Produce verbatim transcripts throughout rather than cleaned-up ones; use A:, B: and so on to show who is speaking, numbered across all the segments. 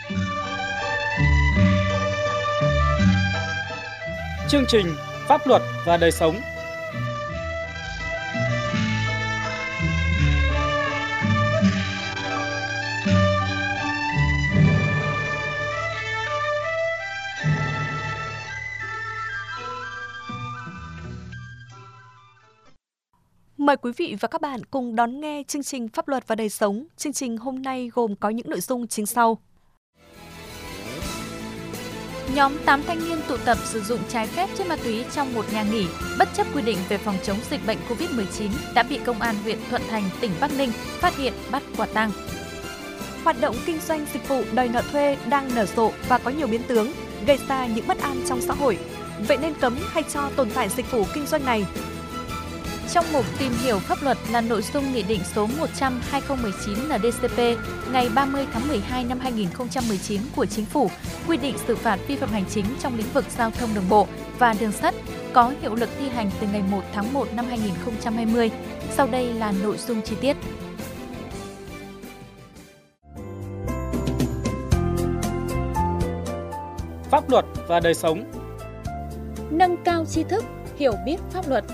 A: Chương trình Pháp luật và đời sống.
B: Mời quý vị và các bạn cùng đón nghe chương trình Pháp luật và đời sống. Chương trình hôm nay gồm có những nội dung chính sau.
C: Nhóm tám thanh niên tụ tập sử dụng trái phép chất ma túy trong một nhà nghỉ, bất chấp quy định về phòng chống dịch bệnh covid mười chín đã bị Công an huyện Thuận Thành, tỉnh Bắc Ninh phát hiện bắt quả tang.
B: Hoạt động kinh doanh dịch vụ đòi nợ thuê đang nở rộ và có nhiều biến tướng, gây ra những bất an trong xã hội. Vậy nên cấm hay cho tồn tại dịch vụ kinh doanh này?
C: Trong mục tìm hiểu pháp luật là nội dung Nghị định số một trăm trên hai nghìn không trăm mười chín en đê cê pê ngày ba mươi tháng mười hai năm hai nghìn không trăm mười chín của Chính phủ quy định xử phạt vi phạm hành chính trong lĩnh vực giao thông đường bộ và đường sắt có hiệu lực thi hành từ ngày một tháng một năm hai nghìn không trăm hai mươi. Sau đây là nội dung chi tiết.
A: Pháp luật và đời sống.
C: Nâng cao tri thức, hiểu biết pháp luật.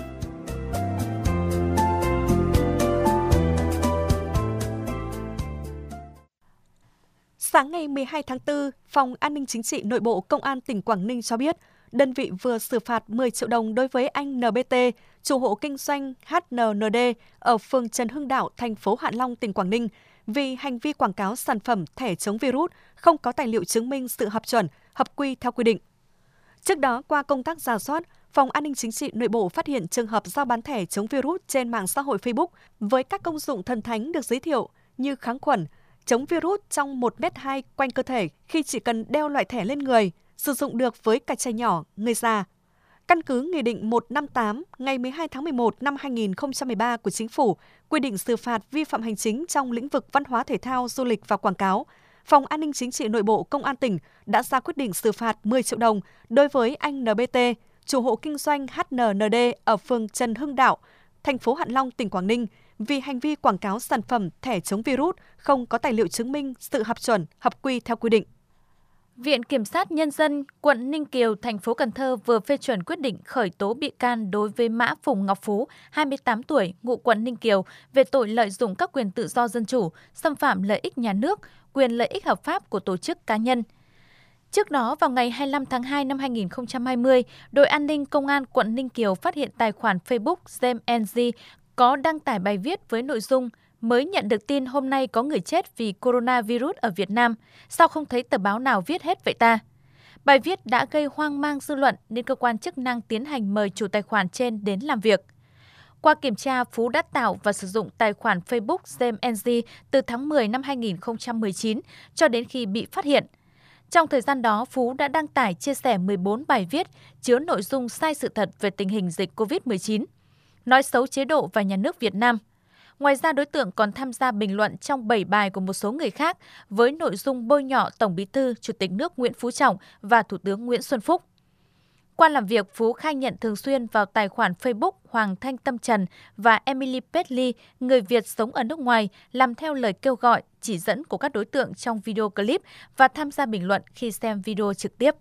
B: Sáng ngày mười hai tháng tư, Phòng An ninh Chính trị Nội bộ Công an tỉnh Quảng Ninh cho biết, đơn vị vừa xử phạt mười triệu đồng đối với anh en bê tê, chủ hộ kinh doanh hát en en đê ở phường Trần Hưng Đạo, thành phố Hạ Long, tỉnh Quảng Ninh, vì hành vi quảng cáo sản phẩm thẻ chống virus không có tài liệu chứng minh sự hợp chuẩn, hợp quy theo quy định. Trước đó, qua công tác rà soát, Phòng An ninh Chính trị Nội bộ phát hiện trường hợp giao bán thẻ chống virus trên mạng xã hội Facebook với các công dụng thần thánh được giới thiệu như kháng khuẩn, chống virus trong một mét hai quanh cơ thể khi chỉ cần đeo loại thẻ lên người, sử dụng được với cả trẻ nhỏ, người già. Căn cứ Nghị định một trăm năm mươi tám ngày mười hai tháng mười một năm hai nghìn không trăm mười ba của Chính phủ quy định xử phạt vi phạm hành chính trong lĩnh vực văn hóa thể thao, du lịch và quảng cáo, Phòng An ninh Chính trị Nội bộ Công an tỉnh đã ra quyết định xử phạt mười triệu đồng đối với anh en bê tê, chủ hộ kinh doanh hát en en đê ở phường Trần Hưng Đạo, thành phố Hạ Long, tỉnh Quảng Ninh vì hành vi quảng cáo sản phẩm thẻ chống virus không có tài liệu chứng minh sự hợp chuẩn, hợp quy theo quy định.
C: Viện Kiểm sát Nhân dân quận Ninh Kiều, thành phố Cần Thơ vừa phê chuẩn quyết định khởi tố bị can đối với Mã Phùng Ngọc Phú, hai mươi tám tuổi, ngụ quận Ninh Kiều, về tội lợi dụng các quyền tự do dân chủ, xâm phạm lợi ích nhà nước, quyền lợi ích hợp pháp của tổ chức cá nhân. Trước đó, vào ngày hai mươi lăm tháng hai năm hai nghìn không trăm hai mươi, đội an ninh Công an quận Ninh Kiều phát hiện tài khoản Facebook James en giê có đăng tải bài viết với nội dung mới nhận được tin hôm nay có người chết vì coronavirus ở Việt Nam, sao không thấy tờ báo nào viết hết vậy ta? Bài viết đã gây hoang mang dư luận nên cơ quan chức năng tiến hành mời chủ tài khoản trên đến làm việc. Qua kiểm tra, Phú đã tạo và sử dụng tài khoản Facebook James en giê từ tháng mười năm hai nghìn không trăm mười chín cho đến khi bị phát hiện. Trong thời gian đó, Phú đã đăng tải chia sẻ mười bốn bài viết chứa nội dung sai sự thật về tình hình dịch covid mười chín, nói xấu chế độ và nhà nước Việt Nam. Ngoài ra, đối tượng còn tham gia bình luận trong bảy bài của một số người khác với nội dung bôi nhọ Tổng Bí thư, Chủ tịch nước Nguyễn Phú Trọng và Thủ tướng Nguyễn Xuân Phúc. Qua làm việc, Phú khai nhận thường xuyên vào tài khoản Facebook Hoàng Thanh Tâm Trần và Emily Petly, người Việt sống ở nước ngoài, làm theo lời kêu gọi, chỉ dẫn của các đối tượng trong video clip và tham gia bình luận khi xem video trực tiếp.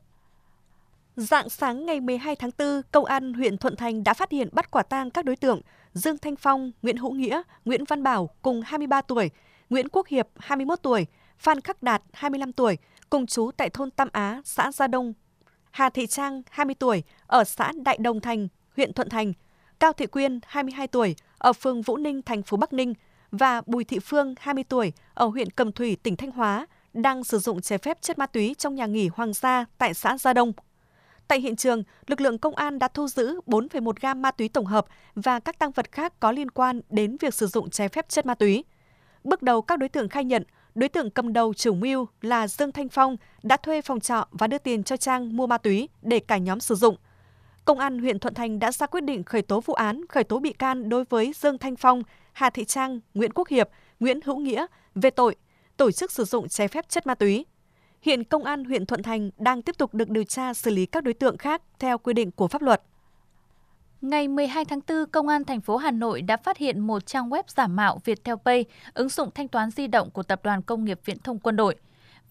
B: Rạng sáng ngày mười hai tháng tư, Công an huyện Thuận Thành đã phát hiện bắt quả tang các đối tượng Dương Thanh Phong, Nguyễn Hữu Nghĩa, Nguyễn Văn Bảo cùng hai mươi ba tuổi, Nguyễn Quốc Hiệp hai mươi mốt tuổi, Phan Khắc Đạt hai mươi lăm tuổi, cùng trú tại thôn Tam Á, xã Gia Đông, Hà Thị Trang hai mươi tuổi, ở xã Đại Đồng Thành, huyện Thuận Thành, Cao Thị Quyên hai mươi hai tuổi, ở phường Vũ Ninh, thành phố Bắc Ninh và Bùi Thị Phương hai mươi tuổi, ở huyện Cẩm Thủy, tỉnh Thanh Hóa, đang sử dụng trái phép chất ma túy trong nhà nghỉ Hoàng Gia tại xã Gia Đông. Tại hiện trường, lực lượng công an đã thu giữ bốn phẩy một gam ma túy tổng hợp và các tang vật khác có liên quan đến việc sử dụng trái phép chất ma túy. Bước đầu, các đối tượng khai nhận, đối tượng cầm đầu chủ mưu là Dương Thanh Phong đã thuê phòng trọ và đưa tiền cho Trang mua ma túy để cả nhóm sử dụng. Công an huyện Thuận Thành đã ra quyết định khởi tố vụ án, khởi tố bị can đối với Dương Thanh Phong, Hà Thị Trang, Nguyễn Quốc Hiệp, Nguyễn Hữu Nghĩa về tội tổ chức sử dụng trái phép chất ma túy. Hiện Công an huyện Thuận Thành đang tiếp tục được điều tra xử lý các đối tượng khác theo quy định của pháp luật.
C: Ngày mười hai tháng tư, Công an thành phố Hà Nội đã phát hiện một trang web giả mạo Viettel Pay, ứng dụng thanh toán di động của Tập đoàn Công nghiệp Viễn thông Quân đội.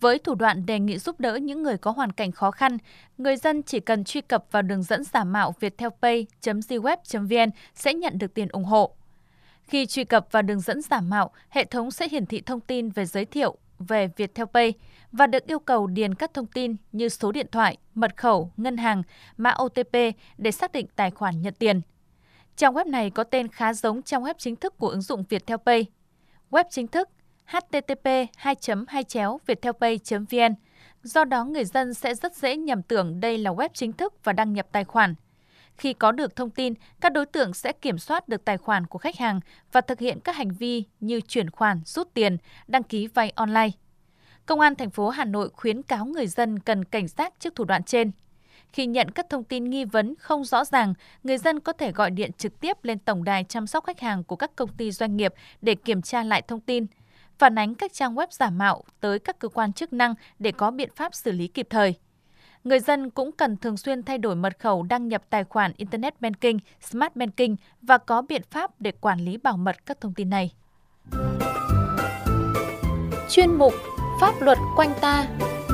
C: Với thủ đoạn đề nghị giúp đỡ những người có hoàn cảnh khó khăn, người dân chỉ cần truy cập vào đường dẫn giả mạo viettelpay chấm gweb chấm vn sẽ nhận được tiền ủng hộ. Khi truy cập vào đường dẫn giả mạo, hệ thống sẽ hiển thị thông tin về giới thiệu về Viettelpay và được yêu cầu điền các thông tin như số điện thoại, mật khẩu, ngân hàng, mã ô tê pê để xác định tài khoản nhận tiền. Trang web này có tên khá giống trang web chính thức của ứng dụng Viettelpay. Web chính thức h t t p hai chấm hai chéo viettelpay chấm vn. Do đó người dân sẽ rất dễ nhầm tưởng đây là web chính thức và đăng nhập tài khoản. Khi có được thông tin, các đối tượng sẽ kiểm soát được tài khoản của khách hàng và thực hiện các hành vi như chuyển khoản, rút tiền, đăng ký vay online. Công an thành phố Hà Nội khuyến cáo người dân cần cảnh giác trước thủ đoạn trên. Khi nhận các thông tin nghi vấn không rõ ràng, người dân có thể gọi điện trực tiếp lên tổng đài chăm sóc khách hàng của các công ty doanh nghiệp để kiểm tra lại thông tin, phản ánh các trang web giả mạo tới các cơ quan chức năng để có biện pháp xử lý kịp thời. Người dân cũng cần thường xuyên thay đổi mật khẩu đăng nhập tài khoản Internet Banking, Smart Banking và có biện pháp để quản lý bảo mật các thông tin này. Chuyên mục Pháp luật quanh ta.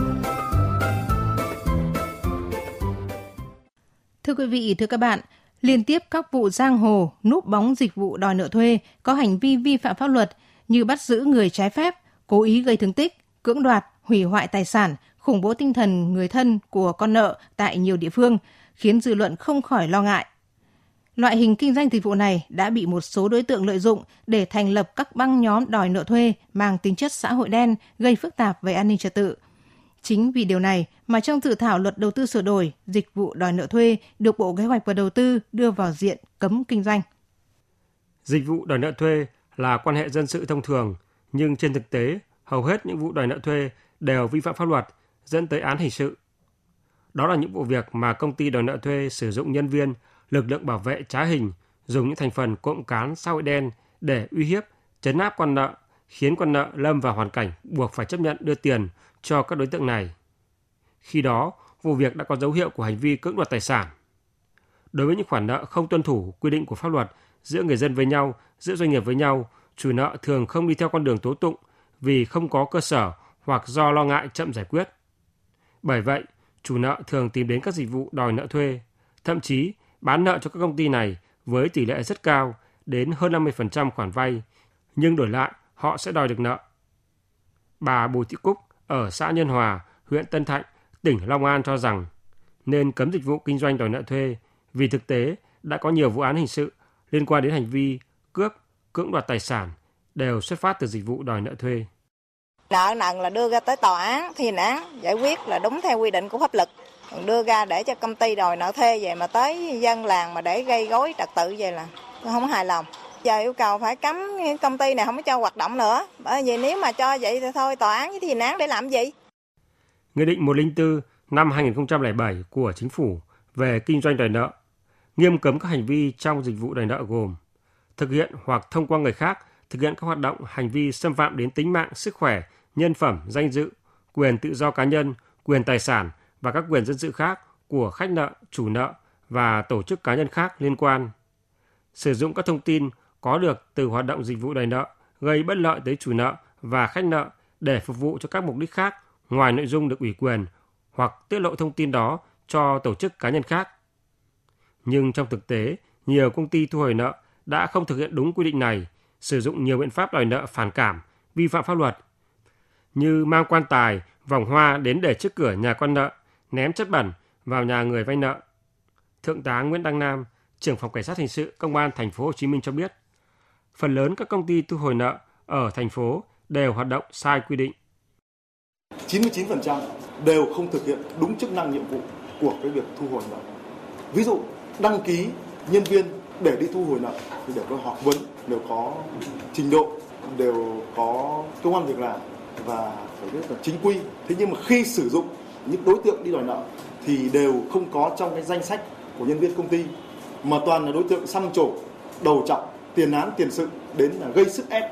D: Thưa quý vị, thưa các bạn, liên tiếp các vụ giang hồ, núp bóng dịch vụ đòi nợ thuê có hành vi vi phạm pháp luật như bắt giữ người trái phép, cố ý gây thương tích, cưỡng đoạt, hủy hoại tài sản, khủng bố tinh thần người thân của con nợ tại nhiều địa phương, khiến dư luận không khỏi lo ngại. Loại hình kinh doanh dịch vụ này đã bị một số đối tượng lợi dụng để thành lập các băng nhóm đòi nợ thuê mang tính chất xã hội đen, gây phức tạp về an ninh trật tự. Chính vì điều này mà trong dự thảo luật đầu tư sửa đổi, dịch vụ đòi nợ thuê được Bộ Kế hoạch và Đầu tư đưa vào diện cấm kinh doanh.
E: Dịch vụ đòi nợ thuê là quan hệ dân sự thông thường, nhưng trên thực tế, hầu hết những vụ đòi nợ thuê đều vi phạm pháp luật, dẫn tới án hình sự. Đó là những vụ việc mà công ty đòi nợ thuê sử dụng nhân viên, lực lượng bảo vệ trá hình, dùng những thành phần cộng cán xã hội đen để uy hiếp, trấn áp con nợ, khiến con nợ lâm vào hoàn cảnh buộc phải chấp nhận đưa tiền cho các đối tượng này. Khi đó, vụ việc đã có dấu hiệu của hành vi cưỡng đoạt tài sản. Đối với những khoản nợ không tuân thủ quy định của pháp luật giữa người dân với nhau, giữa doanh nghiệp với nhau, chủ nợ thường không đi theo con đường tố tụng vì không có cơ sở hoặc do lo ngại chậm giải quyết. Bởi vậy, chủ nợ thường tìm đến các dịch vụ đòi nợ thuê, thậm chí bán nợ cho các công ty này với tỷ lệ rất cao, đến hơn năm mươi phần trăm khoản vay, nhưng đổi lại họ sẽ đòi được nợ. Bà Bùi Thị Cúc ở xã Nhân Hòa, huyện Tân Thạnh, tỉnh Long An cho rằng nên cấm dịch vụ kinh doanh đòi nợ thuê vì thực tế đã có nhiều vụ án hình sự liên quan đến hành vi cướp, cưỡng đoạt tài sản đều xuất phát từ dịch vụ đòi nợ thuê.
F: Nợ nần là đưa ra tới tòa án, thi hành án, giải quyết là đúng theo quy định của pháp luật. Còn đưa ra để cho công ty đòi nợ thuê vậy mà tới dân làng mà để gây rối trật tự vậy là tôi không hài lòng. Giờ yêu cầu phải cấm công ty này không có cho hoạt động nữa. Bởi vì nếu mà cho vậy thì thôi tòa án với thi hành án để làm gì?
E: Nghị định một trăm lẻ bốn năm hai nghìn không trăm lẻ bảy của Chính phủ về kinh doanh đòi nợ nghiêm cấm các hành vi trong dịch vụ đòi nợ gồm thực hiện hoặc thông qua người khác thực hiện các hoạt động hành vi xâm phạm đến tính mạng, sức khỏe, nhân phẩm, danh dự, quyền tự do cá nhân, quyền tài sản và các quyền dân sự khác của khách nợ, chủ nợ và tổ chức cá nhân khác liên quan. Sử dụng các thông tin có được từ hoạt động dịch vụ đòi nợ gây bất lợi tới chủ nợ và khách nợ để phục vụ cho các mục đích khác ngoài nội dung được ủy quyền hoặc tiết lộ thông tin đó cho tổ chức cá nhân khác. Nhưng trong thực tế, nhiều công ty thu hồi nợ đã không thực hiện đúng quy định này, sử dụng nhiều biện pháp đòi nợ phản cảm, vi phạm pháp luật, như mang quan tài, vòng hoa đến để trước cửa nhà con nợ, ném chất bẩn vào nhà người vay nợ. Thượng tá Nguyễn Đăng Nam, trưởng phòng cảnh sát hình sự công an thành phố Hồ Chí Minh cho biết, phần lớn các công ty thu hồi nợ ở thành phố đều hoạt động sai quy định.
G: chín mươi chín phần trăm đều không thực hiện đúng chức năng nhiệm vụ của cái việc thu hồi nợ. Ví dụ đăng ký nhân viên để đi thu hồi nợ thì đều có học vấn, đều có trình độ, đều có công ăn việc làm và phải biết là chính quy. Thế nhưng mà khi sử dụng những đối tượng đi đòi nợ thì đều không có trong cái danh sách của nhân viên công ty, mà toàn là đối tượng xăm trổ, đầu trọc, tiền án tiền sự đến là gây sức ép.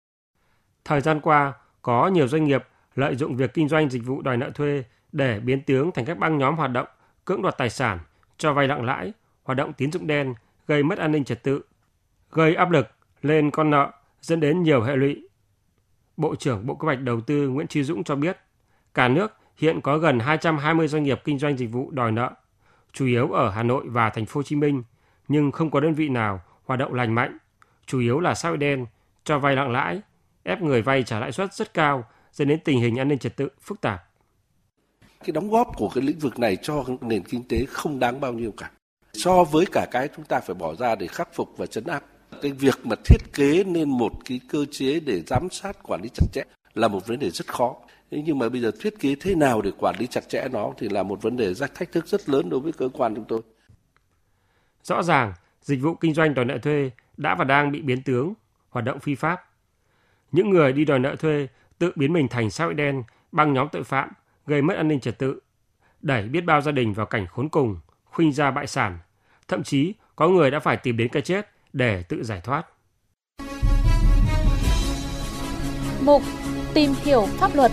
E: Thời gian qua, có nhiều doanh nghiệp lợi dụng việc kinh doanh dịch vụ đòi nợ thuê để biến tướng thành các băng nhóm hoạt động cưỡng đoạt tài sản, cho vay nặng lãi, hoạt động tín dụng đen, gây mất an ninh trật tự, gây áp lực lên con nợ, dẫn đến nhiều hệ lụy. Bộ trưởng Bộ Kế hoạch Đầu tư Nguyễn Chí Dũng cho biết, Cả nước hiện có gần hai trăm hai mươi doanh nghiệp kinh doanh dịch vụ đòi nợ, chủ yếu ở Hà Nội và Thành phố Hồ Chí Minh, nhưng không có đơn vị nào hoạt động lành mạnh, chủ yếu là xã hội đen, cho vay nặng lãi, ép người vay trả lãi suất rất cao, dẫn đến tình hình an ninh trật tự phức tạp.
H: Cái đóng góp của cái lĩnh vực này cho nền kinh tế không đáng bao nhiêu cả, so với cả cái chúng ta phải bỏ ra để khắc phục và trấn áp. Cái việc mà thiết kế nên một cái cơ chế để giám sát quản lý chặt chẽ là một vấn đề rất khó. Thế nhưng mà bây giờ thiết kế thế nào để quản lý chặt chẽ nó thì là một vấn đề rất thách thức rất lớn đối với cơ quan chúng tôi.
E: Rõ ràng, dịch vụ kinh doanh đòi nợ thuê đã và đang bị biến tướng, hoạt động phi pháp. Những người đi đòi nợ thuê tự biến mình thành xã hội đen, băng nhóm tội phạm, gây mất an ninh trật tự, đẩy biết bao gia đình vào cảnh khốn cùng, khuynh gia bại sản. Thậm chí có người đã phải tìm đến cái chết để tự giải thoát.
C: Mục Tìm hiểu pháp luật.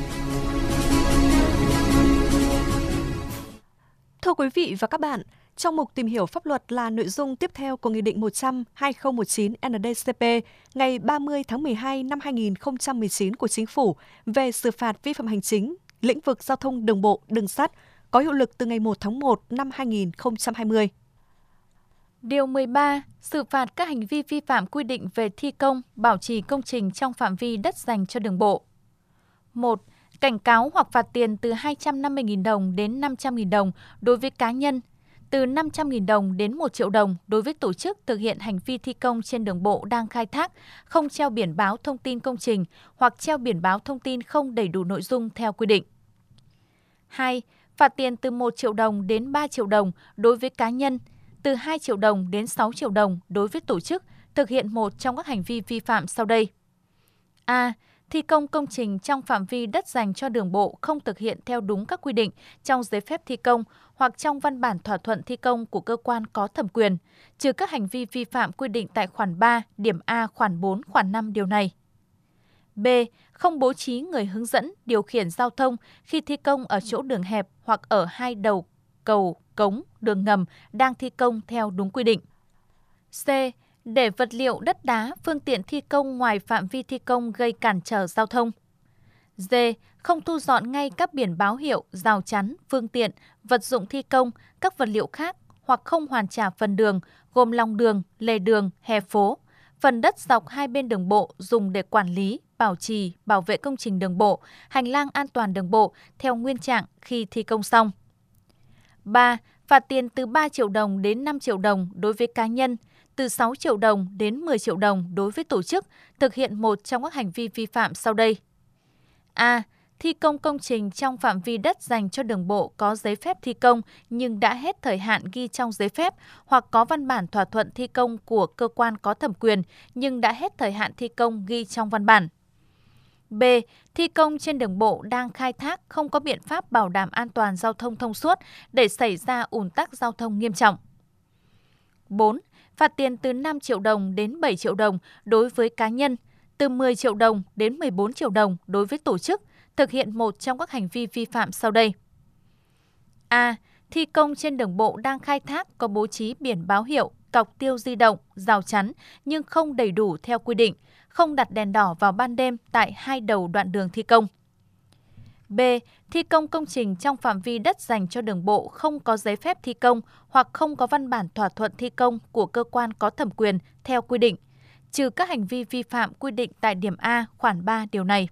B: Thưa quý vị và các bạn, trong mục Tìm hiểu pháp luật là nội dung tiếp theo của Nghị định một trăm trên hai nghìn không trăm mười chín N D C P ngày ba mươi tháng mười hai năm hai nghìn không trăm mười chín của Chính phủ về xử phạt vi phạm hành chính lĩnh vực giao thông đường bộ, đường sắt có hiệu lực từ ngày một tháng một năm hai nghìn không trăm hai mươi.
C: Điều mười ba. Xử phạt các hành vi vi phạm quy định về thi công, bảo trì công trình trong phạm vi đất dành cho đường bộ. một. Cảnh cáo hoặc phạt tiền từ hai trăm năm mươi nghìn đồng đến năm trăm nghìn đồng đối với cá nhân, từ năm trăm nghìn đồng đến một triệu đồng đối với tổ chức thực hiện hành vi thi công trên đường bộ đang khai thác, không treo biển báo thông tin công trình hoặc treo biển báo thông tin không đầy đủ nội dung theo quy định. hai. Phạt tiền từ một triệu đồng đến ba triệu đồng đối với cá nhân, từ hai triệu đồng đến sáu triệu đồng đối với tổ chức thực hiện một trong các hành vi vi phạm sau đây. A. Thi công công trình trong phạm vi đất dành cho đường bộ không thực hiện theo đúng các quy định trong giấy phép thi công hoặc trong văn bản thỏa thuận thi công của cơ quan có thẩm quyền, trừ các hành vi vi phạm quy định tại khoản ba, điểm A, khoản bốn, khoản năm điều này. B. Không bố trí người hướng dẫn, điều khiển giao thông khi thi công ở chỗ đường hẹp hoặc ở hai đầu cầu, cống, đường ngầm đang thi công theo đúng quy định. C. Để vật liệu đất đá, phương tiện thi công ngoài phạm vi thi công gây cản trở giao thông. D. Không thu dọn ngay các biển báo hiệu, rào chắn, phương tiện, vật dụng thi công, các vật liệu khác hoặc không hoàn trả phần đường, gồm lòng đường, lề đường, hè phố, phần đất dọc hai bên đường bộ dùng để quản lý, bảo trì, bảo vệ công trình đường bộ, hành lang an toàn đường bộ theo nguyên trạng khi thi công xong. ba. Phạt tiền từ ba triệu đồng đến năm triệu đồng đối với cá nhân, từ sáu triệu đồng đến mười triệu đồng đối với tổ chức thực hiện một trong các hành vi vi phạm sau đây. A. Thi công công trình trong phạm vi đất dành cho đường bộ có giấy phép thi công nhưng đã hết thời hạn ghi trong giấy phép hoặc có văn bản thỏa thuận thi công của cơ quan có thẩm quyền nhưng đã hết thời hạn thi công ghi trong văn bản. B. Thi công trên đường bộ đang khai thác không có biện pháp bảo đảm an toàn giao thông thông suốt để xảy ra ùn tắc giao thông nghiêm trọng. bốn. Phạt tiền từ năm triệu đồng đến bảy triệu đồng đối với cá nhân, từ mười triệu đồng đến mười bốn triệu đồng đối với tổ chức thực hiện một trong các hành vi vi phạm sau đây. A. Thi công trên đường bộ đang khai thác có bố trí biển báo hiệu, cọc tiêu di động, rào chắn nhưng không đầy đủ theo quy định, không đặt đèn đỏ vào ban đêm tại hai đầu đoạn đường thi công. B. Thi công công trình trong phạm vi đất dành cho đường bộ không có giấy phép thi công hoặc không có văn bản thỏa thuận thi công của cơ quan có thẩm quyền theo quy định, trừ các hành vi vi phạm quy định tại điểm A khoản ba điều này.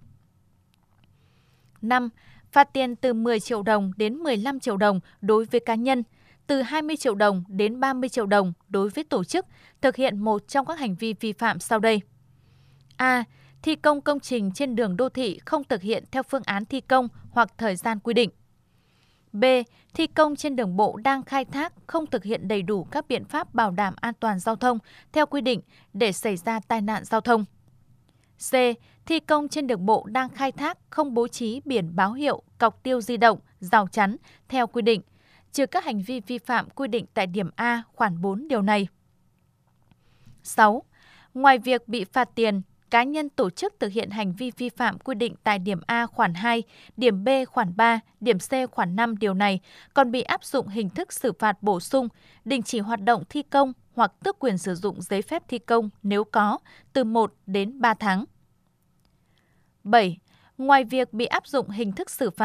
C: năm. Phạt tiền từ mười triệu đồng đến mười lăm triệu đồng đối với cá nhân, từ hai mươi triệu đồng đến ba mươi triệu đồng đối với tổ chức thực hiện một trong các hành vi vi phạm sau đây. A. Thi công công trình trên đường đô thị không thực hiện theo phương án thi công hoặc thời gian quy định. B. Thi công trên đường bộ đang khai thác không thực hiện đầy đủ các biện pháp bảo đảm an toàn giao thông theo quy định để xảy ra tai nạn giao thông. C. Thi công trên đường bộ đang khai thác không bố trí biển báo hiệu, cọc tiêu di động, rào chắn theo quy định, trừ các hành vi vi phạm quy định tại điểm A khoản bốn điều này. sáu. Ngoài việc bị phạt tiền, cá nhân tổ chức thực hiện hành vi vi phạm quy định tại điểm A khoản hai, điểm B khoản ba, điểm C khoản năm điều này còn bị áp dụng hình thức xử phạt bổ sung, đình chỉ hoạt động thi công hoặc tước quyền sử dụng giấy phép thi công nếu có, từ một đến ba tháng. bảy. Ngoài việc bị áp dụng hình thức xử phạt,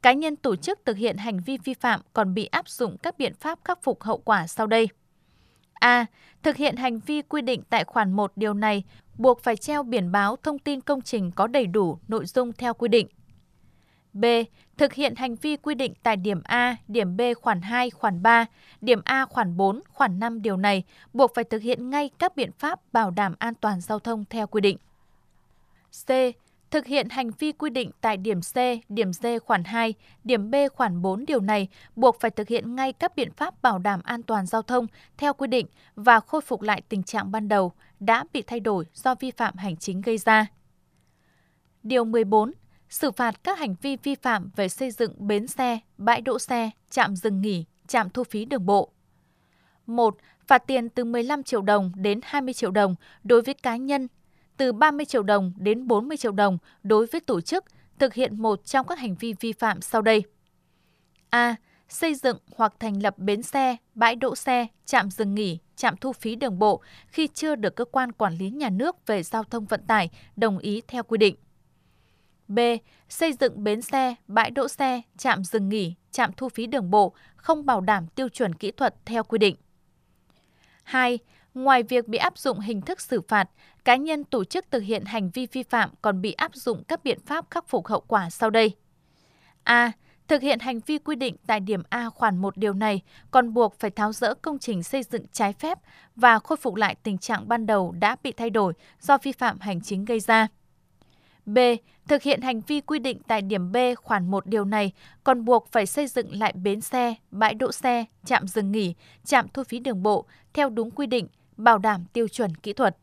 C: cá nhân tổ chức thực hiện hành vi vi phạm còn bị áp dụng các biện pháp khắc phục hậu quả sau đây. A. Thực hiện hành vi quy định tại khoản một điều này, buộc phải treo biển báo thông tin công trình có đầy đủ nội dung theo quy định. B. Thực hiện hành vi quy định tại điểm A, điểm B khoản hai, khoản ba, điểm A khoản bốn, khoản năm điều này, buộc phải thực hiện ngay các biện pháp bảo đảm an toàn giao thông theo quy định. C. Thực hiện hành vi quy định tại điểm C, điểm D khoản hai, điểm B khoản bốn điều này, buộc phải thực hiện ngay các biện pháp bảo đảm an toàn giao thông theo quy định và khôi phục lại tình trạng ban đầu đã bị thay đổi do vi phạm hành chính gây ra. Điều mười bốn. Xử phạt các hành vi vi phạm về xây dựng bến xe, bãi đỗ xe, trạm dừng nghỉ, trạm thu phí đường bộ. một. Phạt tiền từ mười lăm triệu đồng đến hai mươi triệu đồng đối với cá nhân, từ ba mươi triệu đồng đến bốn mươi triệu đồng đối với tổ chức thực hiện một trong các hành vi vi phạm sau đây. A. Xây dựng hoặc thành lập bến xe, bãi đỗ xe, trạm dừng nghỉ, trạm thu phí đường bộ khi chưa được cơ quan quản lý nhà nước về giao thông vận tải đồng ý theo quy định. B. Xây dựng bến xe, bãi đỗ xe, trạm dừng nghỉ, trạm thu phí đường bộ không bảo đảm tiêu chuẩn kỹ thuật theo quy định. hai. Ngoài việc bị áp dụng hình thức xử phạt, cá nhân tổ chức thực hiện hành vi vi phạm còn bị áp dụng các biện pháp khắc phục hậu quả sau đây. A. Thực hiện hành vi quy định tại điểm A khoản một điều này còn buộc phải tháo dỡ công trình xây dựng trái phép và khôi phục lại tình trạng ban đầu đã bị thay đổi do vi phạm hành chính gây ra. B. Thực hiện hành vi quy định tại điểm B khoản một điều này còn buộc phải xây dựng lại bến xe, bãi đỗ xe, trạm dừng nghỉ, trạm thu phí đường bộ theo đúng quy định, bảo đảm tiêu chuẩn kỹ thuật.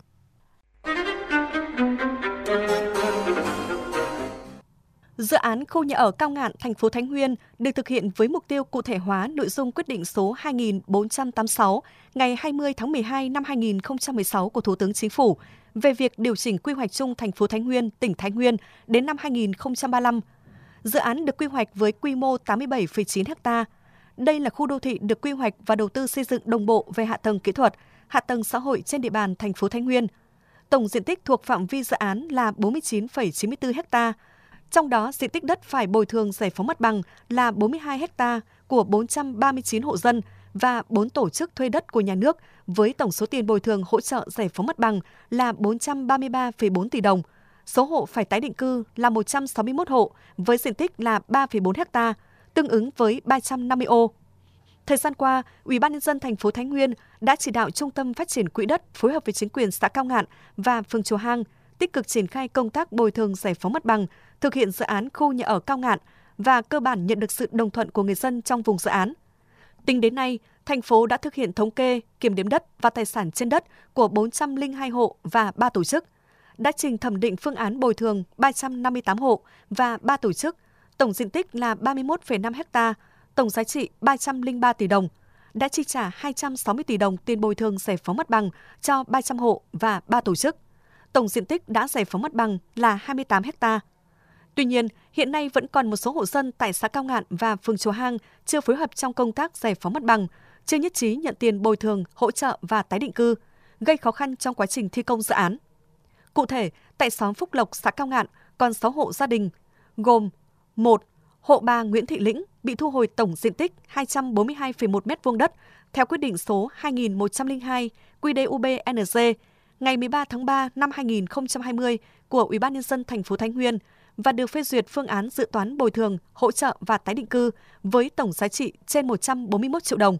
B: Dự án khu nhà ở Cao Ngạn, thành phố Thái Nguyên được thực hiện với mục tiêu cụ thể hóa nội dung quyết định số hai nghìn bốn trăm tám mươi sáu ngày hai mươi tháng mười hai năm hai nghìn không trăm mười sáu của Thủ tướng Chính phủ về việc điều chỉnh quy hoạch chung thành phố Thái Nguyên, tỉnh Thái Nguyên đến năm hai nghìn không trăm ba mươi lăm. Dự án được quy hoạch với quy mô tám mươi bảy phẩy chín ha. Đây là khu đô thị được quy hoạch và đầu tư xây dựng đồng bộ về hạ tầng kỹ thuật, hạ tầng xã hội trên địa bàn thành phố Thái Nguyên. Tổng diện tích thuộc phạm vi dự án là bốn mươi chín phẩy chín mươi tư ha. Trong đó, diện tích đất phải bồi thường giải phóng mặt bằng là bốn mươi hai ha của bốn trăm ba mươi chín hộ dân và bốn tổ chức thuê đất của nhà nước với tổng số tiền bồi thường hỗ trợ giải phóng mặt bằng là bốn trăm ba mươi ba phẩy bốn tỷ đồng. Số hộ phải tái định cư là một trăm sáu mươi mốt hộ với diện tích là ba phẩy bốn ha, tương ứng với ba trăm năm mươi ô. Thời gian qua, Ủy ban nhân dân thành phố Thái Nguyên đã chỉ đạo Trung tâm Phát triển Quỹ đất phối hợp với chính quyền xã Cao Ngạn và phường Chùa Hang tích cực triển khai công tác bồi thường giải phóng mặt bằng, thực hiện dự án khu nhà ở Cao Ngạn và cơ bản nhận được sự đồng thuận của người dân trong vùng dự án. Tính đến nay, thành phố đã thực hiện thống kê, kiểm đếm đất và tài sản trên đất của bốn trăm lẻ hai hộ và ba tổ chức, đã trình thẩm định phương án bồi thường ba trăm năm mươi tám hộ và ba tổ chức, tổng diện tích là ba mươi mốt phẩy năm ha, tổng giá trị ba trăm lẻ ba tỷ đồng, đã chi trả hai trăm sáu mươi tỷ đồng tiền bồi thường giải phóng mặt bằng cho ba trăm hộ và ba tổ chức. Tổng diện tích đã giải phóng mặt bằng là hai mươi tám ha. Tuy nhiên, hiện nay vẫn còn một số hộ dân tại xã Cao Ngạn và phường Chùa Hang chưa phối hợp trong công tác giải phóng mặt bằng, chưa nhất trí nhận tiền bồi thường, hỗ trợ và tái định cư, gây khó khăn trong quá trình thi công dự án. Cụ thể, tại xóm Phúc Lộc, xã Cao Ngạn còn sáu hộ gia đình, gồm một. Hộ bà Nguyễn Thị Lĩnh bị thu hồi tổng diện tích hai trăm bốn mươi hai phẩy một mét vuông đất theo quyết định số hai nghìn một trăm lẻ hai quy đê u bê en giê ngày mười ba tháng ba năm hai nghìn không trăm hai mươi của Ủy ban nhân dân thành phố Thái Nguyên và được phê duyệt phương án dự toán bồi thường, hỗ trợ và tái định cư với tổng giá trị trên một trăm bốn mươi mốt triệu đồng.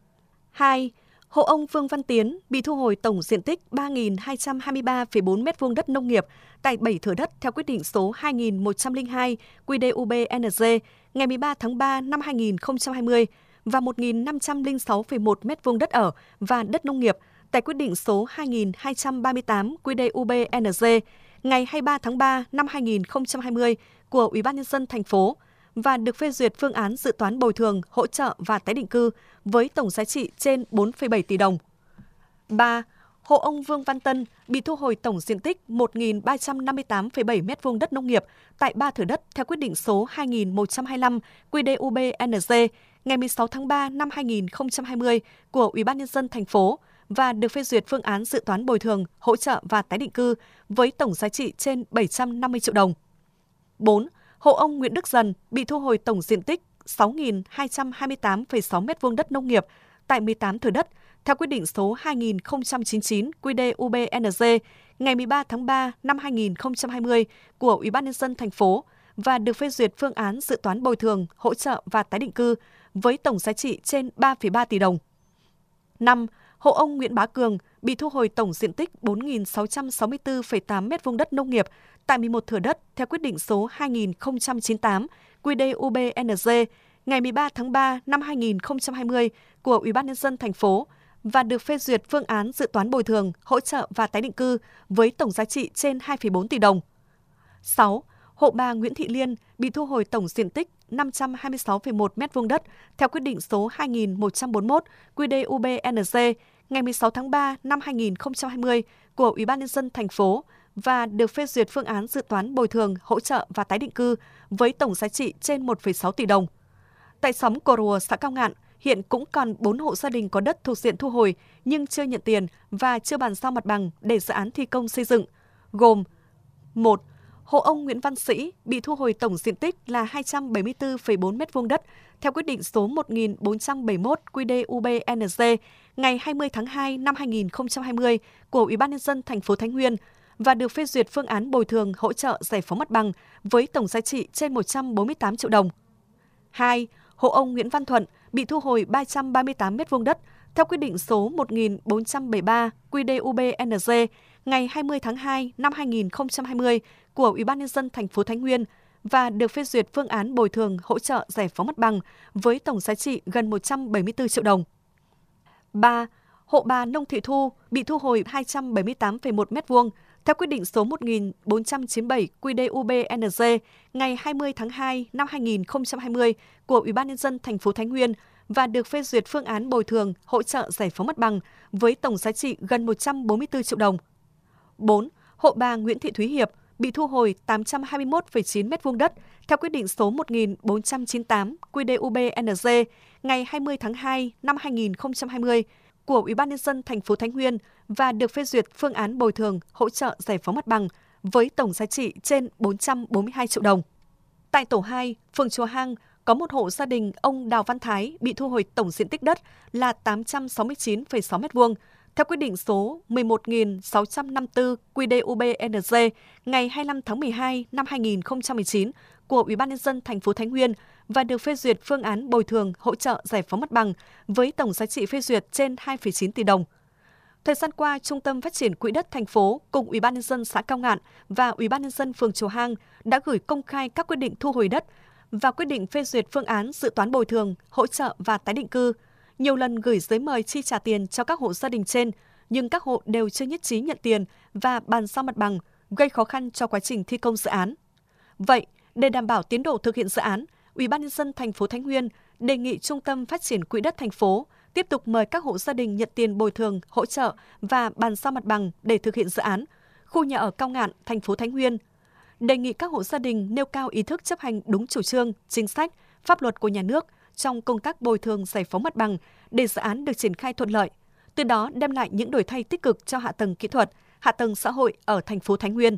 B: hai. Hộ ông Vương Văn Tiến bị thu hồi tổng diện tích ba nghìn hai trăm hai mươi ba phẩy bốn mét vuông đất nông nghiệp tại bảy thửa đất theo quyết định số hai nghìn một trăm lẻ hai quy đê u bê en giê ngày mười ba tháng ba năm hai nghìn không trăm hai mươi và một nghìn năm trăm lẻ sáu phẩy một mét vuông đất ở và đất nông nghiệp tại quyết định số hai nghìn hai trăm ba mươi tám quy đê u bê en giê ngày hai mươi ba tháng ba năm hai nghìn không trăm hai mươi của Ủy ban nhân dân thành phố và được phê duyệt phương án dự toán bồi thường, hỗ trợ và tái định cư với tổng giá trị trên bốn phẩy bảy tỷ đồng. ba. Hộ ông Vương Văn Tân bị thu hồi tổng diện tích một nghìn ba trăm năm mươi tám phẩy bảy mét vuông đất nông nghiệp tại ba thửa đất theo quyết định số hai nghìn một trăm hai mươi lăm quy đê u bê en giê ngày mười sáu tháng ba năm hai nghìn không trăm hai mươi của Ủy ban nhân dân thành phố và được phê duyệt phương án dự toán bồi thường, hỗ trợ và tái định cư với tổng giá trị trên bảy trăm năm mươi triệu đồng. bốn. hộ ông Nguyễn Đức Dần bị thu hồi tổng diện tích sáu nghìn hai trăm hai mươi tám phẩy sáu mét vuông đất nông nghiệp tại mười tám thửa đất theo quyết định số hai nghìn không trăm chín mươi chín quy đê u bê en giê ngày mười ba tháng ba năm hai nghìn không trăm hai mươi của Ủy ban nhân dân thành phố và được phê duyệt phương án dự toán bồi thường, hỗ trợ và tái định cư với tổng giá trị trên ba phẩy ba tỷ đồng. năm. Hộ ông Nguyễn Bá Cường bị thu hồi tổng diện tích bốn nghìn sáu trăm sáu mươi tư phẩy tám mét vuông đất nông nghiệp tại mười một thửa đất theo quyết định số hai nghìn không trăm chín mươi tám quy đê u bê en giê ngày mười ba tháng ba năm hai nghìn không trăm hai mươi của Ủy ban nhân dân thành phố và được phê duyệt phương án dự toán bồi thường, hỗ trợ và tái định cư với tổng giá trị trên hai phẩy bốn tỷ đồng. sáu. Hộ bà Nguyễn Thị Liên bị thu hồi tổng diện tích năm trăm hai mươi sáu phẩy một mét vuông đất theo quyết định số hai nghìn một trăm bốn mươi mốt quy đê u bê en giê ngày mười sáu tháng ba năm hai nghìn không trăm hai mươi của Ủy ban nhân dân thành phố và được phê duyệt phương án dự toán bồi thường, hỗ trợ và tái định cư với tổng giá trị trên một phẩy sáu tỷ đồng. Tại xóm Cò Rùa, xã Cao Ngạn, hiện cũng còn bốn hộ gia đình có đất thuộc diện thu hồi nhưng chưa nhận tiền và chưa bàn giao mặt bằng để dự án thi công xây dựng, gồm một. Hộ ông Nguyễn Văn Sĩ bị thu hồi tổng diện tích là hai trăm bảy mươi tư phẩy bốn mét vuông đất theo quyết định số một nghìn bốn trăm bảy mươi mốt quy đê u bê en giê ngày hai mươi tháng hai năm hai nghìn không trăm hai mươi của Ủy ban nhân dân thành phố Thái Nguyên và được phê duyệt phương án bồi thường, hỗ trợ giải phóng mặt bằng với tổng giá trị trên một trăm bốn mươi tám triệu đồng. hai. Hộ ông Nguyễn Văn Thuận bị thu hồi ba trăm ba mươi tám mét vuông đất theo quyết định số một nghìn bốn trăm bảy mươi ba quy đê u bê en giê ngày hai mươi tháng hai năm hai nghìn không trăm hai mươi của Ủy ban nhân dân thành phố Thái Nguyên và được phê duyệt phương án bồi thường, hỗ trợ giải phóng mặt bằng với tổng giá trị gần một trăm bảy mươi tư triệu đồng. ba. Hộ bà Nông Thị Thu bị thu hồi hai trăm bảy mươi tám phẩy một mét vuông theo quyết định số một nghìn bốn trăm chín mươi bảy quy đê u bê en giê ngày hai mươi tháng hai năm hai nghìn không trăm hai mươi của Ủy ban nhân dân thành phố Thái Nguyên và được phê duyệt phương án bồi thường, hỗ trợ giải phóng mặt bằng với tổng giá trị gần một trăm bốn mươi tư triệu đồng. bốn. Hộ bà Nguyễn Thị Thúy Hiệp bị thu hồi tám trăm hai mươi mốt phẩy chín mét vuông đất theo quyết định số một nghìn bốn trăm chín mươi tám quy đê u bê en giê ngày hai mươi tháng hai năm hai nghìn không trăm hai mươi của Ủy ban nhân dân thành phố Thái Nguyên và được phê duyệt phương án bồi thường, hỗ trợ giải phóng mặt bằng với tổng giá trị trên bốn trăm bốn mươi hai triệu đồng. Tại tổ hai, phường Chùa Hang, có một hộ gia đình ông Đào Văn Thái bị thu hồi tổng diện tích đất là tám trăm sáu mươi chín phẩy sáu mét vuông theo quyết định số mười một nghìn sáu trăm năm mươi tư quy đê u bê en giê ngày hai mươi lăm tháng mười hai năm hai nghìn không trăm mười chín của Ủy ban nhân dân thành phố Thái Nguyên và được phê duyệt phương án bồi thường, hỗ trợ giải phóng mặt bằng với tổng giá trị phê duyệt trên hai phẩy chín tỷ đồng. Thời gian qua, Trung tâm Phát triển Quỹ đất thành phố cùng Ủy ban nhân dân xã Cao Ngạn và Ủy ban nhân dân phường Chùa Hang đã gửi công khai các quyết định thu hồi đất và quyết định phê duyệt phương án dự toán bồi thường, hỗ trợ và tái định cư. Nhiều lần gửi giấy mời chi trả tiền cho các hộ gia đình trên, nhưng các hộ đều chưa nhất trí nhận tiền và bàn giao mặt bằng, gây khó khăn cho quá trình thi công dự án. Vậy, để đảm bảo tiến độ thực hiện dự án, Ủy ban nhân dân thành phố Thái Nguyên đề nghị Trung tâm Phát triển Quỹ đất thành phố tiếp tục mời các hộ gia đình nhận tiền bồi thường, hỗ trợ và bàn giao mặt bằng để thực hiện dự án. Khu nhà ở Cao Ngạn, thành phố Thái Nguyên đề nghị các hộ gia đình nêu cao ý thức chấp hành đúng chủ trương, chính sách, pháp luật của nhà nước trong công tác bồi thường giải phóng mặt bằng để dự án được triển khai thuận lợi, từ đó đem lại những đổi thay tích cực cho hạ tầng kỹ thuật, hạ tầng xã hội ở thành phố Thái Nguyên.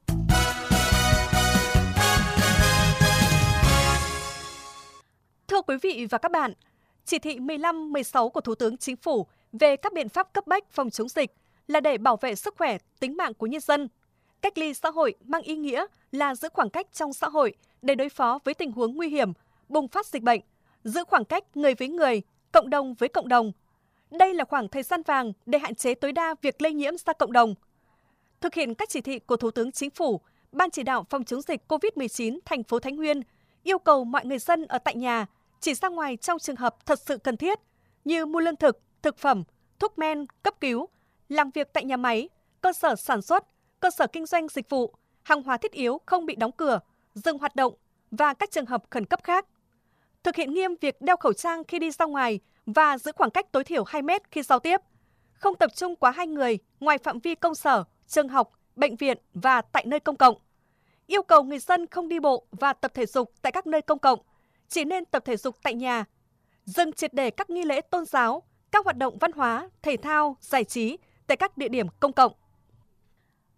B: Thưa quý vị và các bạn, chỉ thị mười lăm mười sáu của Thủ tướng Chính phủ về các biện pháp cấp bách phòng chống dịch là để bảo vệ sức khỏe, tính mạng của nhân dân. Cách ly xã hội mang ý nghĩa là giữ khoảng cách trong xã hội để đối phó với tình huống nguy hiểm, bùng phát dịch bệnh, giữ khoảng cách người với người, cộng đồng với cộng đồng. Đây là khoảng thời gian vàng để hạn chế tối đa việc lây nhiễm ra cộng đồng. Thực hiện các chỉ thị của Thủ tướng Chính phủ, Ban chỉ đạo phòng chống dịch cô vít mười chín thành phố Thái Nguyên yêu cầu mọi người dân ở tại nhà chỉ ra ngoài trong trường hợp thật sự cần thiết như mua lương thực, thực phẩm, thuốc men, cấp cứu, làm việc tại nhà máy, cơ sở sản xuất, cơ sở kinh doanh dịch vụ, hàng hóa thiết yếu không bị đóng cửa, dừng hoạt động và các trường hợp khẩn cấp khác. Thực hiện nghiêm việc đeo khẩu trang khi đi ra ngoài và giữ khoảng cách tối thiểu hai mét khi giao tiếp. Không tập trung quá hai người ngoài phạm vi công sở, trường học, bệnh viện và tại nơi công cộng. Yêu cầu người dân không đi bộ và tập thể dục tại các nơi công cộng, chỉ nên tập thể dục tại nhà. Dừng triệt để các nghi lễ tôn giáo, các hoạt động văn hóa, thể thao, giải trí tại các địa điểm công cộng.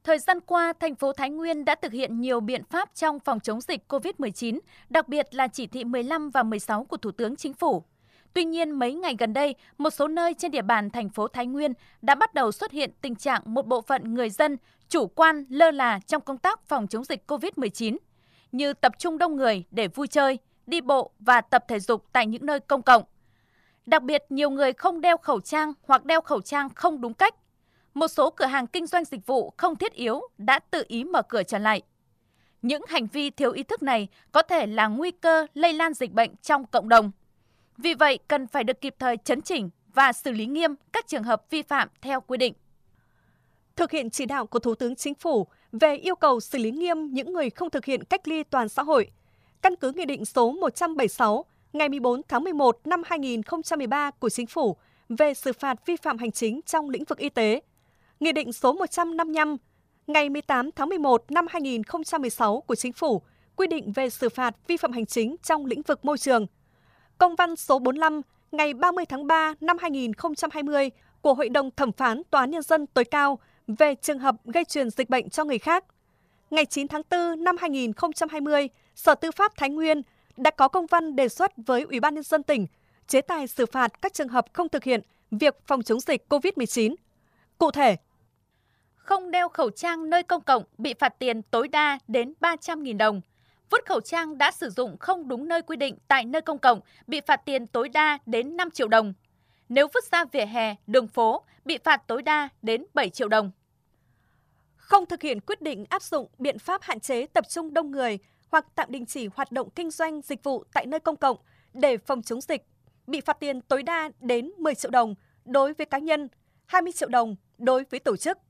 C: Thời gian qua, thành phố Thái Nguyên đã thực hiện nhiều biện pháp trong phòng chống dịch cô vít mười chín, đặc biệt là chỉ thị mười lăm và mười sáu của Thủ tướng Chính phủ. Tuy nhiên, mấy ngày gần đây, một số nơi trên địa bàn thành phố Thái Nguyên đã bắt đầu xuất hiện tình trạng một bộ phận người dân chủ quan lơ là trong công tác phòng chống dịch cô vít mười chín, như tập trung đông người để vui chơi, đi bộ và tập thể dục tại những nơi công cộng. Đặc biệt, nhiều người không đeo khẩu trang hoặc đeo khẩu trang không đúng cách. Một số cửa hàng kinh doanh dịch vụ không thiết yếu đã tự ý mở cửa trở lại. Những hành vi thiếu ý thức này có thể là nguy cơ lây lan dịch bệnh trong cộng đồng. Vì vậy, cần phải được kịp thời chấn chỉnh và xử lý nghiêm các trường hợp vi phạm theo quy định.
B: Thực hiện chỉ đạo của Thủ tướng Chính phủ về yêu cầu xử lý nghiêm những người không thực hiện cách ly toàn xã hội, căn cứ Nghị định số một trăm bảy mươi sáu ngày mười bốn tháng mười một năm hai nghìn không trăm mười ba của Chính phủ về xử phạt vi phạm hành chính trong lĩnh vực y tế, Nghị định số một trăm năm mươi lăm ngày mười tám tháng mười một năm hai nghìn không trăm mười sáu của Chính phủ quy định về xử phạt vi phạm hành chính trong lĩnh vực môi trường, Công văn số bốn mươi lăm ngày ba mươi tháng ba năm hai nghìn không trăm hai mươi của Hội đồng Thẩm phán Tòa án Nhân dân tối cao về trường hợp gây truyền dịch bệnh cho người khác. Ngày chín tháng tư năm hai nghìn không trăm hai mươi, Sở Tư pháp Thái Nguyên đã có công văn đề xuất với Ủy ban Nhân dân tỉnh chế tài xử phạt các trường hợp không thực hiện việc phòng chống dịch cô vít mười chín. Cụ thể,
C: không đeo khẩu trang nơi công cộng bị phạt tiền tối đa đến ba trăm nghìn đồng. Vứt khẩu trang đã sử dụng không đúng nơi quy định tại nơi công cộng bị phạt tiền tối đa đến năm triệu đồng. Nếu vứt ra vỉa hè, đường phố bị phạt tối đa đến bảy triệu đồng.
B: Không thực hiện quyết định áp dụng biện pháp hạn chế tập trung đông người hoặc tạm đình chỉ hoạt động kinh doanh dịch vụ tại nơi công cộng để phòng chống dịch, bị phạt tiền tối đa đến mười triệu đồng đối với cá nhân, hai mươi triệu đồng đối với tổ chức.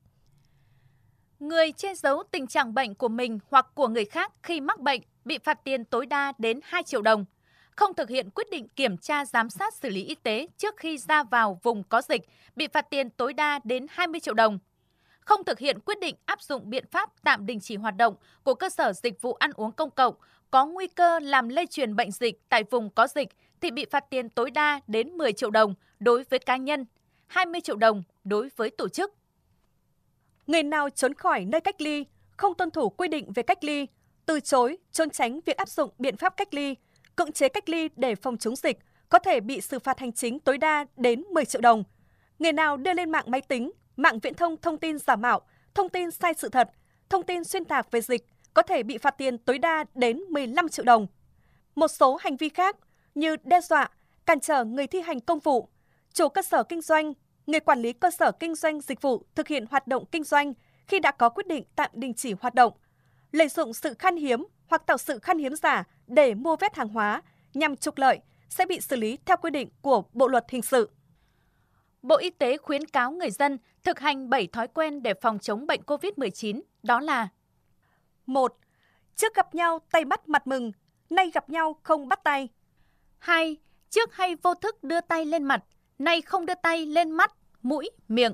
C: Người che giấu tình trạng bệnh của mình hoặc của người khác khi mắc bệnh bị phạt tiền tối đa đến hai triệu đồng. Không thực hiện quyết định kiểm tra giám sát xử lý y tế trước khi ra vào vùng có dịch bị phạt tiền tối đa đến hai mươi triệu đồng. Không thực hiện quyết định áp dụng biện pháp tạm đình chỉ hoạt động của cơ sở dịch vụ ăn uống công cộng có nguy cơ làm lây truyền bệnh dịch tại vùng có dịch thì bị phạt tiền tối đa đến mười triệu đồng đối với cá nhân, hai mươi triệu đồng đối với tổ chức.
B: Người nào trốn khỏi nơi cách ly, không tuân thủ quy định về cách ly, từ chối, trốn tránh việc áp dụng biện pháp cách ly, cưỡng chế cách ly để phòng chống dịch có thể bị xử phạt hành chính tối đa đến mười triệu đồng. Người nào đưa lên mạng máy tính, mạng viễn thông thông tin giả mạo, thông tin sai sự thật, thông tin xuyên tạc về dịch có thể bị phạt tiền tối đa đến mười lăm triệu đồng. Một số hành vi khác như đe dọa, cản trở người thi hành công vụ, chủ cơ sở kinh doanh, người quản lý cơ sở kinh doanh dịch vụ thực hiện hoạt động kinh doanh khi đã có quyết định tạm đình chỉ hoạt động, lợi dụng sự khan hiếm hoặc tạo sự khan hiếm giả để mua vét hàng hóa nhằm trục lợi sẽ bị xử lý theo quy định của Bộ luật hình sự.
C: Bộ Y tế khuyến cáo người dân thực hành bảy thói quen để phòng chống bệnh cô vít mười chín, đó là:
B: một. Trước gặp nhau tay bắt mặt mừng, nay gặp nhau không bắt tay.
C: hai. Trước hay vô thức đưa tay lên mặt, nay không đưa tay lên mắt, mũi, miệng.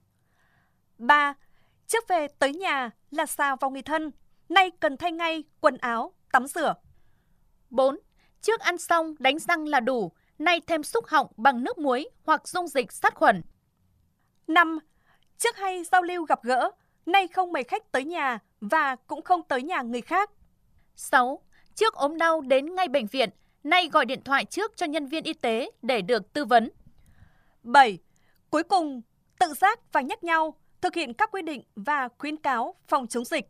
B: ba. Trước về tới nhà là xà vào người thân, nay cần thay ngay quần áo, tắm rửa.
C: bốn. Trước ăn xong đánh răng là đủ, nay thêm xúc họng bằng nước muối hoặc dung dịch sát khuẩn.
B: năm. Trước hay giao lưu gặp gỡ, nay không mời khách tới nhà và cũng không tới nhà người khác.
C: sáu. Trước ốm đau đến ngay bệnh viện, nay gọi điện thoại trước cho nhân viên y tế để được tư vấn.
B: bảy. Cuối cùng, tự giác và nhắc nhau thực hiện các quy định và khuyến cáo phòng chống dịch.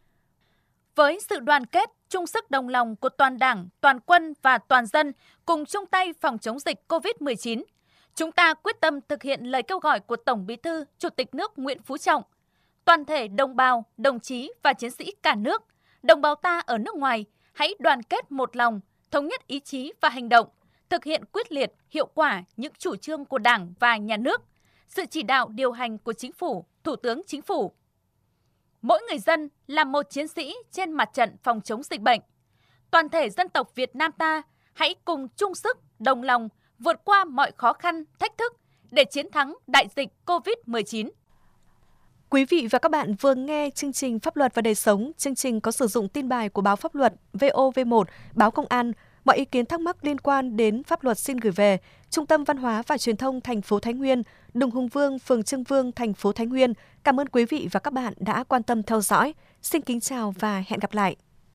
C: Với sự đoàn kết, chung sức đồng lòng của toàn Đảng, toàn quân và toàn dân cùng chung tay phòng chống dịch cô vít mười chín, chúng ta quyết tâm thực hiện lời kêu gọi của Tổng Bí thư, Chủ tịch nước Nguyễn Phú Trọng. Toàn thể đồng bào, đồng chí và chiến sĩ cả nước, đồng bào ta ở nước ngoài, hãy đoàn kết một lòng, thống nhất ý chí và hành động, thực hiện quyết liệt, hiệu quả những chủ trương của Đảng và Nhà nước, sự chỉ đạo điều hành của Chính phủ, Thủ tướng Chính phủ. Mỗi người dân là một chiến sĩ trên mặt trận phòng chống dịch bệnh. Toàn thể dân tộc Việt Nam ta hãy cùng chung sức, đồng lòng vượt qua mọi khó khăn, thách thức để chiến thắng đại dịch cô vít mười chín.
B: Quý vị và các bạn vừa nghe chương trình Pháp luật và đời sống. Chương trình có sử dụng tin bài của báo Pháp luật, vê o vê một, báo Công an. Mọi ý kiến thắc mắc liên quan đến pháp luật xin gửi về Trung tâm Văn hóa và Truyền thông thành phố Thái Nguyên, đường Hùng Vương, phường Trưng Vương, thành phố Thái Nguyên. Cảm ơn quý vị và các bạn đã quan tâm theo dõi. Xin kính chào và hẹn gặp lại.